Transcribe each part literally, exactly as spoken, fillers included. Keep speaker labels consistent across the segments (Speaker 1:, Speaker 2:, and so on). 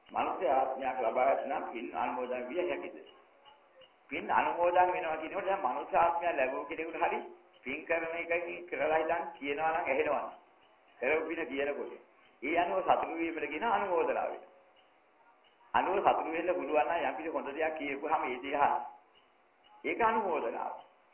Speaker 1: මනුෂ්‍ය ආත්මයක් ලබා ගන්න පින් අනුමෝදන් විය හැකිද? පින් අනුමෝදන් වෙනවා කියනකොට දැන් මනුෂ්‍ය ආත්මයක් ලැබුව කෙනෙකුට හරි පින් කරන එකකින් කරලා හිටන් කියනවා නම් ඇහෙනවා. කරපු පින කියනකොට. ඒ අනුව සතුටු වීමට කියන අනුමෝදනාව වෙනවා. අනුව සතුටු වෙන්න පුළුවන් නම් යම් කිසි හොඳ දෙයක් කියපුවාම ඒ දේ අහන්න. ඒක අනුමෝදනාව.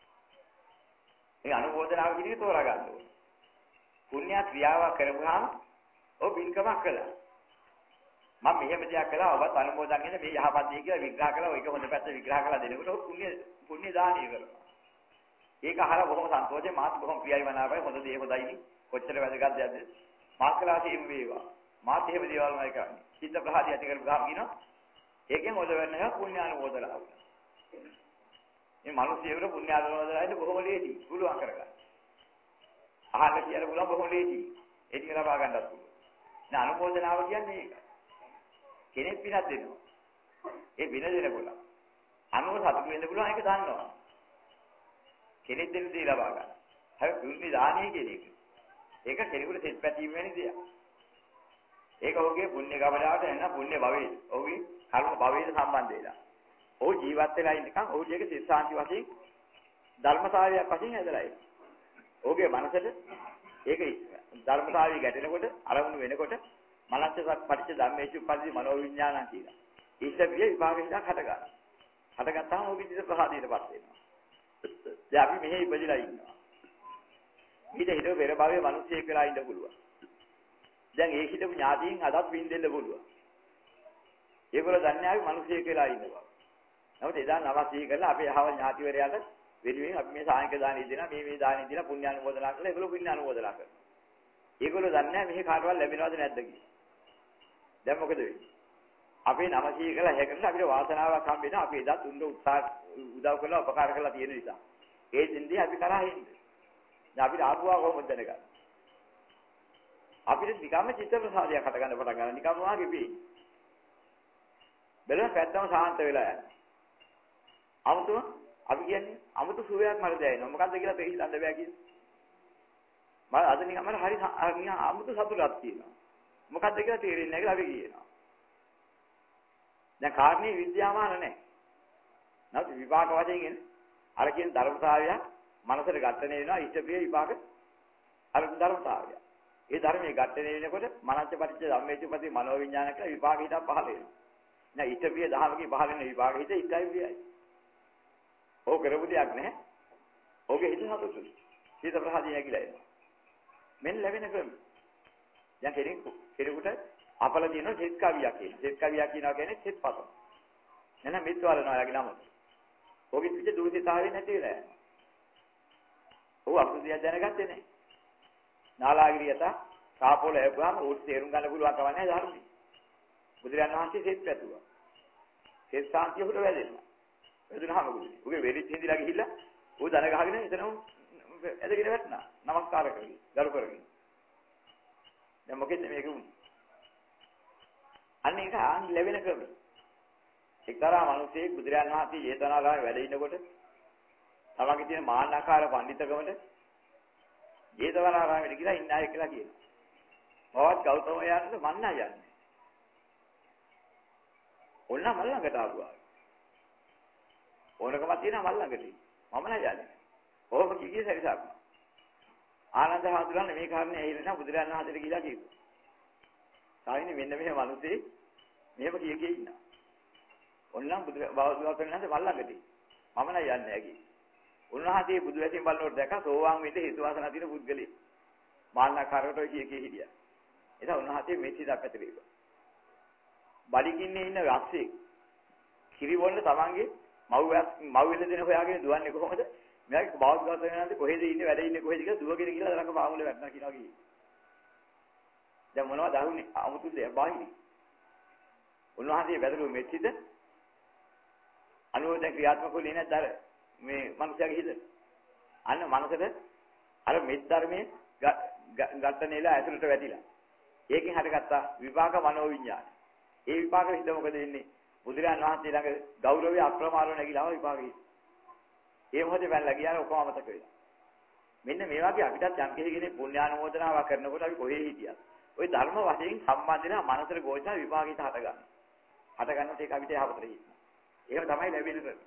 Speaker 1: ඒ අනුමෝදනාව කියන එක තෝරා ගන්න ඕනේ. පුණ්‍ය ක්‍රියාවක් කරපුවාම ඔය පින්කමක් කළා. මම මෙහෙම දෙයක් කළා ඔබත් අනුමෝදන් වෙන මේ යහපත් දේ කියලා විග්‍රහ කළා. ඒක හොඳ පැත්ත විග්‍රහ කළා දෙනකොට ඔය පුණ්‍ය පුණ්‍ය දානිය කරනවා. ඒක අහලා බොහොම සන්තෝෂයි මාත් බොහොම ප්‍රියයි මනාපයි හොඳ දේ හොඳයිනේ. කොච්චර වැදගත් දෙයක්ද? මාත් කලාසේ එහෙම වේවා. මාත් එහෙම දේවල් මම කරන්නේ. සිත ප්‍රහාදී ඇති කරපු ගාම කියනවා. ඒකෙන් හොඳ වෙන්න එක පුණ්‍ය අනුමෝදනාව. මේ මිනිස්සුන්ට පුණ්‍ය අනුමෝදනාවෙන් බොහොම ලේසි. පුළුවන් කරගන්න. අහන්න කියලා පුළුවන් බොහොම ලේසි. ඒක ලබා ගන්නත් පුළුවන්. නේ අනුමෝදනාව කියන්නේ ඒක. කෙනෙක් පිනක් දෙනවා. ඒ පින දෙනකොට අනුව සතුටු වෙන්න පුළුවන් ඒක දන්නවා. කෙනෙක් දෙන්න දේ ලබා ගන්න. හැබැයි පුණ්‍ය දානිය කියන එක. ඒක කෙනෙකුට සෙත් පැතීම වෙන දෙයක්. ඒක ඔහුගේ පුණ්‍ය ගමනාවට එන්න පුණ්‍ය භවයේ. ඔහුගේ කර්ම භවයේ සම්බන්ධ වෙලා. ඔහු ජීවත් වෙලා ඉන්නකම් ඔහුට ඒක සිත සාන්ති වශයෙන් ධර්මතාවයක් වශයෙන් ඇදලා ඉන්නේ. ඔහුගේ මනසට ඒක ධර්මතාවය ගැටෙනකොට අරමුණු වෙනකොට මනසට පටිච්ච ධම්මේසු පරිදි මනෝවිඤ්ඤාණං කියලා. ඊට විය විභාගෙන් හට ගන්නවා. හටගත්තාම ඔහුගේ සිත ප්‍රහාදයටපත් වෙනවා. දැන් අපි මෙහි ඉපදිලා ඉන්නවා. ඊට හිතව පෙර භවයේ මිනිස්සෙක් වෙලා ඉන්න පුළුවන්. දැන් ඒ හිතපු ඥාතීන් අදත් වින් දෙන්න පුළුවන්. ඒගොල්ලෝ දන්නේ ආවි මිනිස්සෙක් වෙලා ඉන්නවා. නමුත් එදා නවසී කරලා අපේ අහවල් ඥාතිවරයාට වෙනුවෙන් අපි මේ සායනික දානෙ දෙනවා මේ මේ දානෙ දෙනවා පුණ්‍ය අනුමෝදනා කරලා ඒගොල්ලෝ පුණ්‍ය අනුමෝදනා කරනවා. ඒගොල්ලෝ දන්නේ නැහැ මෙහි කාටවත් ලැබෙනවද නැද්ද කියලා. දැන් මොකද වෙන්නේ? අපේ නවසී කරලා හැකරලා අපිට වාසනාවක් හම්බ වෙනවා අපි එදා තුන්ද උත්සාහ උදව් කරලා උපකාර කරලා තියෙන නිසා. ඒ දෙන්නේ අපි කරා හින්දා. දැන් අපිට ආපුවා කොහොමද දැනගන්නේ? අපිට නිකම්ම චිත්ත ප්‍රසාදයක් හට ගන්න පටන් ගන්නවා නිකම්ම වාගේ වෙයි. බැලුවා පැත්තම සාන්ත වෙලා යනවා. 아무තෝ අපි කියන්නේ 아무තු සුවයක් මට දැනෙනවා. මොකද්ද කියලා තේ හිතන්න බෑ කියන්නේ. මම අද නිකන් මට හරි නිකන් 아무තු සතුටක් තියෙනවා. මොකද්ද කියලා තේරෙන්නේ නැහැ කියලා අපි කියනවා. දැන් කාරණේ විද්‍යාමාන නැහැ. නැත්නම් විපාක වශයෙන් අර කියන ධර්මතාවය මනසට ඝට්ටණය වෙනවා ඉෂ්ඨප්‍රිය විපාක අර ධර්මතාවය. ඒ ධර්මයේ ඝට්ටණය වෙනකොට මනස පරිච්ඡ ධම්මේචුපති මනෝවිඤ්ඤාණ කියලා විපාක හිතක් පහළ වෙනවා. නෑ ඉෂ්ඨප්‍රිය දහමකින් පහළ වෙන විපාක හිත ඉස්සයි ප්‍රියයි. ඕක කරපු දෙයක් නැහැ. ඕකේ හිත සතුටුයි. හිත ප්‍රහාදී නැගිලා එනවා. මෙන්න ලැබෙන ක්‍රම. දැන් කෙනෙක් කෙනෙකුට අපල දිනන සෙත් කවියක් කියන. සෙත් කවියක් කියනවා කියන්නේ සෙත් පත. නේද මෙත් වලනවා යාගේ නම. ඕකෙ පිට දුරුසිතාවේ නැති වෙලා යනවා. ਉਹ අසුදිය දැනගත්තේ නැහැ. නාලාගිරියට සාපෝල ලැබුවාම උත් තේරුම් ගන්න පුළුවන් කම නැහැ ධර්මයේ. බුදුරජාණන් වහන්සේ සෙත් පැතුවා. සෙත් සාන්තිය උඩ වැදෙනවා. වැදුනහම බුදුනේ. උගේ වෙරිත් හිඳිලා ගිහිල්ලා ඌ දන ගහගෙන එතනම ඇදගෙන වැටුණා. නමස්කාර කරගෙන, ගරු කරගෙන. දැන් මොකෙද මේක උන්නේ? අන්න ඒක ආන් ලැබෙන ක්‍රමය. එක්තරා මිනිසෙක් බුදුරජාණන් වහන්සේ ජේතවනාරාමේ වැඩ ඉන්නකොට තමන්ගේ තියෙන මාන්නකාර පඬිතුකමට ජේතවනාරාමෙට ගිහලා ඉන්න අය කියලා කියනවා. මවත් ගෞතම යන්නද මන්න යන්නේ. ඔන්න මල් ළඟට ආවා. ඕනකම තියෙනවා මල් ළඟට. මම නෑ යන්නේ. කොහොම කිව්වේ සරිසාක්. ආනන්ද හාමුදුරන් මේ කාරණේ ඇහිලා බුදුරජාණන් වහන්සේට ගිහලා කිව්වා. සාවිනේ මෙන්න මෙහෙම මිනිස්සේ මෙහෙම කිය කිය ඉන්නවා. ඔන්නම් බුදුරජාණන් වහන්සේ මල් ළඟට. මම නෑ යන්නේ ඇගේ. උන්වහන්සේ බුදු වැසින් බලනකොට දැක්කා සෝවාන් වෙන්න හේතු වාසනා තියෙන පුද්ගලෙක්. මාන්නකාරකට ඔය කිය කිය හිටියා. එතන උන්වහන්සේ මෙච්චි දක්කට වේවා. බඩගින්නේ ඉන්න රස්සේ කිරි බොන්න තමන්ගේ මව් මව් වෙන දෙන හොයාගෙන දුවන්නේ කොහොමද? මෙයාගේ බෞද්ධ ගත වෙනාන්ද කොහෙද ඉන්නේ වැඩ ඉන්නේ කොහෙද කියලා දුවගෙන ගිහලා ළඟ පාමුලේ වැටෙනවා කියනවා කියේ. දැන් මොනවද අහුනේ? 아무තුද බාහිරි. උන්වහන්සේ වැදළු මෙච්චිද අනුව දැන් ක්‍රියාත්මක වෙන්නේ නැද්ද අර මේ මනුස්සයාගේ හිත? අන්න මනසට අර මෙත් ධර්මයේ ගත්තනේලා ඇතුළට වැටිලා. ඒකෙන් හටගත්තා විපාක මනෝවිඤ්ඤාණ. ඒ විපාක හිත මොකද වෙන්නේ? බුදුරජාණන් වහන්සේ ළඟ ගෞරවය අප්‍රමාණව නැగిලාම විපාකෙයි. ඒ මොහොතේ වැල්ලා ගියාම ඔකම අමතක වෙනවා. මෙන්න මේ වගේ අපිටත් යම් කෙනෙක් පුණ්‍යානුමෝදනාවක් කරනකොට අපි කොහේ හිටියත් ওই ධර්ම වශයෙන් සම්බන්ධ වෙනා මනසට ගෝචර විපාකිත හට ගන්නවා. හට ගන්නකොට ඒක අපිට යහපතට හිටිනවා. එහෙම තමයි ලැබෙන කරන්නේ.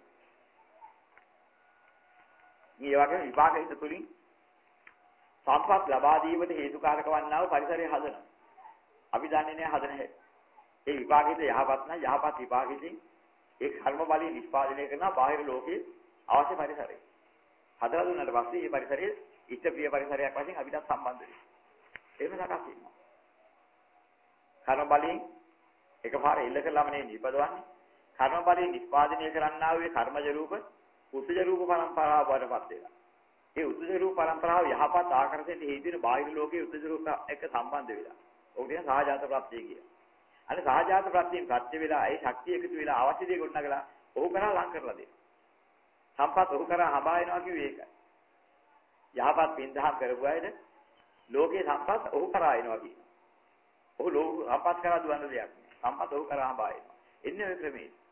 Speaker 1: මේ වගේ විපාක හිත තුලින් සම්පත් ලබා දීමට හේතුකාරක වන්නා වූ පරිසරය හදනවා. අපි දන්නේ නැහැ හදන හැටි. ඒ විපාකෙද යහපත් නම් යහපත් විපාකෙකින් ඒ කර්ම බලයෙන් නිෂ්පාදනය කරන බාහිර ලෝකයේ අවශ්‍ය පරිසරය. හදලා දුන්නාට පස්සේ මේ පරිසරයේ ඉෂ්ට ප්‍රිය පරිසරයක් වශයෙන් අපිට සම්බන්ධ වෙනවා. එහෙම සකස් වෙනවා. කර්ම බලයෙන් එකපාර එල්ල කළාම නේ නිපදවන්නේ. කර්ම බලයෙන් නිෂ්පාදනය කරන්නා වූ කර්මජ රූප උතුජ රූප පරම්පරාව වඩපත් වෙනවා. ඒ උතුජ රූප පරම්පරාව යහපත් ආකර්ෂණයට හේතු වෙන බාහිර ලෝකයේ උතුජ රූප එක්ක සම්බන්ධ වෙලා. ඔක කියන සහජාත ප්‍රත්‍යය කිය. අනේ සහජාත ප්‍රත්‍යයෙන් ප්‍රත්‍ය වෙලා ඒ ශක්තිය එකතු වෙලා අවශ්‍ය දේ ගොඩනගලා ඔහු කරා ලං කරලා දෙනවා. සම්පත් ඔහු කරා හඹා වෙනවා කිව්වේ ඒකයි. යහපත් පින්දහම් කරපු අයද ලෝකේ සම්පත් ඔහු කරා එනවා කියනවා. ඔහු ලෝක සම්පත් කරා දුවන්න දෙයක් නෑ. සම්පත් ඔහු කරා හඹා එනවා. එන්නේ ඔය ක්‍රමයේ.